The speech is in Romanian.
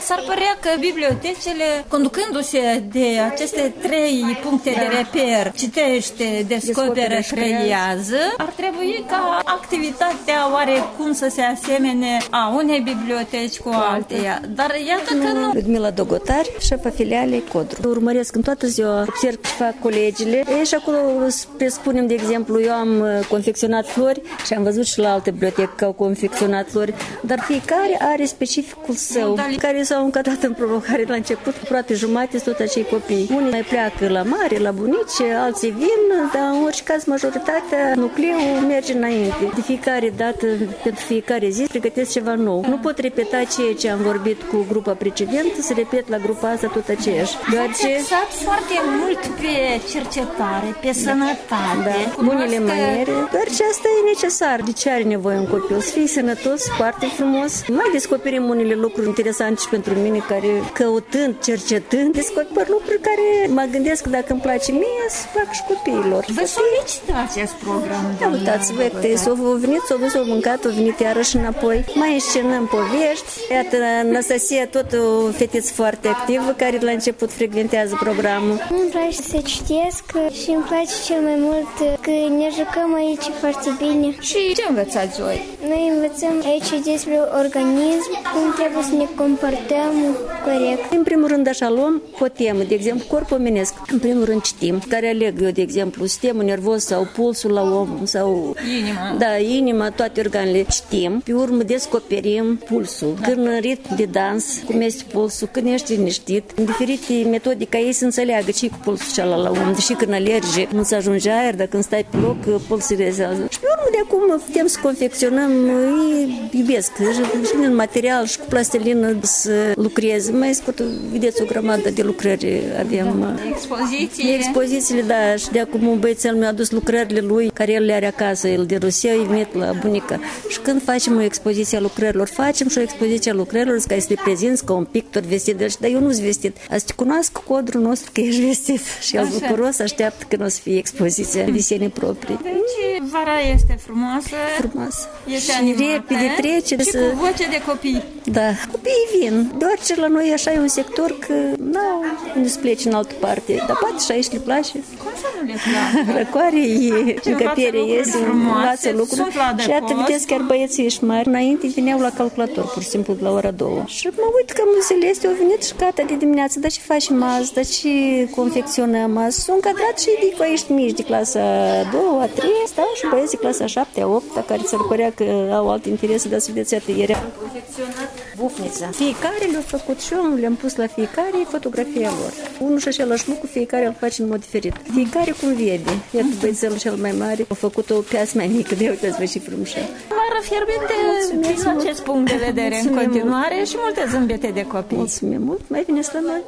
S-ar părea că bibliotecile, conducându-se de aceste 3 puncte de reper, citește, descoperă, creează, ar trebui ca activitatea oarecum să se asemene a unei biblioteci cu alteia. Dar iată că nu. Ludmila Dogotar, șefa filialei Codru. Urmăresc în toată ziua, observ ce fac colegile. Și acolo presupunem, de exemplu, eu am confecționat flori și am văzut și la alte bibliotecă că au confecționat flori, dar fiecare are specificul său, care s-au încadrat în provocare la început, aproape jumate, tot acei copii. Unii mai pleacă la mare, la bunici, alții vin, dar în orice caz majoritatea, nucleul merge înainte. De fiecare dată, pentru fiecare zi, pregătesc ceva nou. Nu pot repeta ceea ce am vorbit cu grupa precedentă, să repet la grupa asta tot aceeași. Ați axat foarte mult pe cercetare, pe sănătate, bunele maniere, doar ce asta e necesar. De ce are nevoie un copil? Să fie sănătos, foarte frumos. Mai descoperim unele lucruri interesante și pentru mine, care căutând, cercetând, descoper lucruri care mă gândesc că dacă îmi place mie, să fac și copiilor. Vă solicită acest program? Uitați-vă, s-au venit, s-au dus, au mâncat, au venit iarăși înapoi. Mai înscenăm povești. Iată, Anastasia, tot o fetiță foarte activă, care la început frecventează programul. Îmi place să citesc și îmi place cel mai mult că ne jucăm aici foarte bine. Și ce învățați voi? Noi învățăm aici despre organism, cum trebuie să ne comportăm corect. În primul rând așa luăm o temă, de exemplu, corpul omenesc. În primul rând citim, care aleg eu, de exemplu, sistemul nervos sau pulsul la om sau inima. Da, inima, toate organele. Citim, pe urmă descoperim pulsul. Când în ritm de dans, cum este pulsul, când ești liniștit, în diferite metode ca ei să înțeleagă ce cu pulsul celălalt la om, deși când alerge, nu-ți ajunge aer, dacă când stai pe loc, pulsul rezează. Și pe urmă de acum putem să confecționăm, îi iubesc, și în material și cu plastilină să lucrez. Mai scurt, vedeți o grămadă de lucrări avem. Expozițiile, da, și de acum un băiețel mi-a adus lucrările lui, care el le are acasă, el de Rusia, îi venit la bunica. Și când facem o expoziție a lucrărilor, facem și o expoziție a lucrărilor, care să te prezinți ca un pictor vestit, dar eu nu-s vestit. Asta te cunoască Codru nostru că ești vestit și el bucuros așteaptă când o să fie expoziția visenii proprii. Deci vara este frumoasă. Frumoasă. Este și animată, repede trece. Și cu voce de copii. Da, copiii vin. Doar ce la noi așa e un sector că n-au unde să plece în altă parte. Dar poate și aici le place. Cum să nu le place? Răcoare e, încăpere iese, învață lucruri. Și iată, vedeți, chiar băieții ești mari. Înainte veneau la calculator, pur și simplu, la ora 2. Și mă uit că Celeste au venit și gata de dimineață. Dar ce facem azi? Dar ce confecționăm azi? Sunt încadrat și de coiești mici, de clasa 2, a 3. Stau și băieții de clasa 7, a 8, care ți-ar părea că au alte interese, dar să vedeți, iată, ieri am confecționat bufnița. Fiecare le-a făcut și eu le-am pus la fiecare fotografia lor. Unul și același lucru, fiecare îl face în mod diferit. Fiecare cum vede. Iată, băiețelul cel mai mare a făcut o piață mai mică, de uitați-vă și frumușa. Vară fierbinte din acest punct de vedere în continuare și multe zâmbete de copii. Mulțumim mult, mai bine la noi.